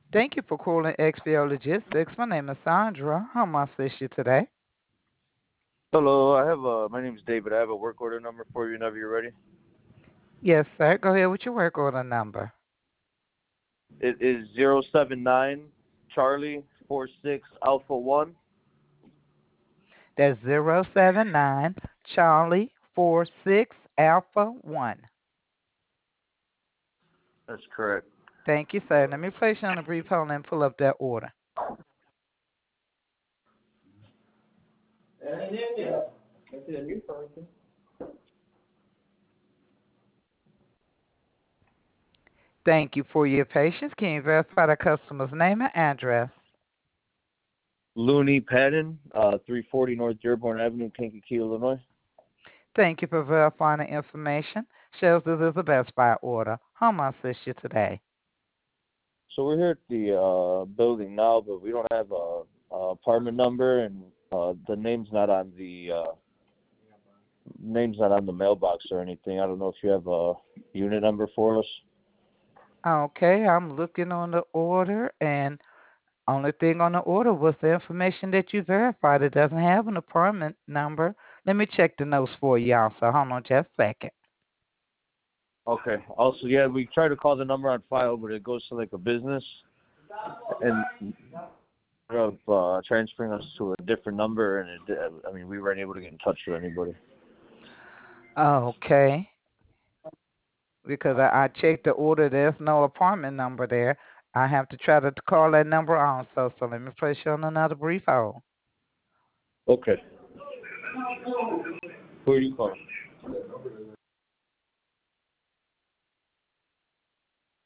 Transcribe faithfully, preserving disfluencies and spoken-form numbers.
Thank you for calling X P O Logistics. My name is Sandra. How may I assist you today? Hello, I have uh my name is David. I have a work order number for you whenever you're ready. Yes, sir. Go ahead with your work order number. It is zero seven nine Charlie four six Alpha one. That's zero seven nine Charlie four six Alpha one. That's correct. Thank you, sir. Let me place you on a brief hold and pull up that order. Thank you for your patience. Can you verify the customer's name and address? Looney Patton, uh three forty North Dearborn Avenue, Kankakee, Illinois. Thank you for verifying the information. Shows this is a Best Buy order. How may I assist you today? So we're here at the uh building now, but we don't have a, a apartment number, and uh the name's not on the uh name's not on the mailbox or anything. I don't know if you have a unit number for us. Okay, I'm looking on the order, and only thing on the order was the information that you verified. It doesn't have an apartment number. Let me check the notes for you also. Hold on just a second. Okay. Also, yeah, we tried to call the number on file, but it goes to like a business, and of uh, transferring us to a different number, and it, I mean, we weren't able to get in touch with anybody. Okay, because I, I checked the order. There's no apartment number there. I have to try to call that number also. So let me place you on another brief hold. Okay. Who are you calling?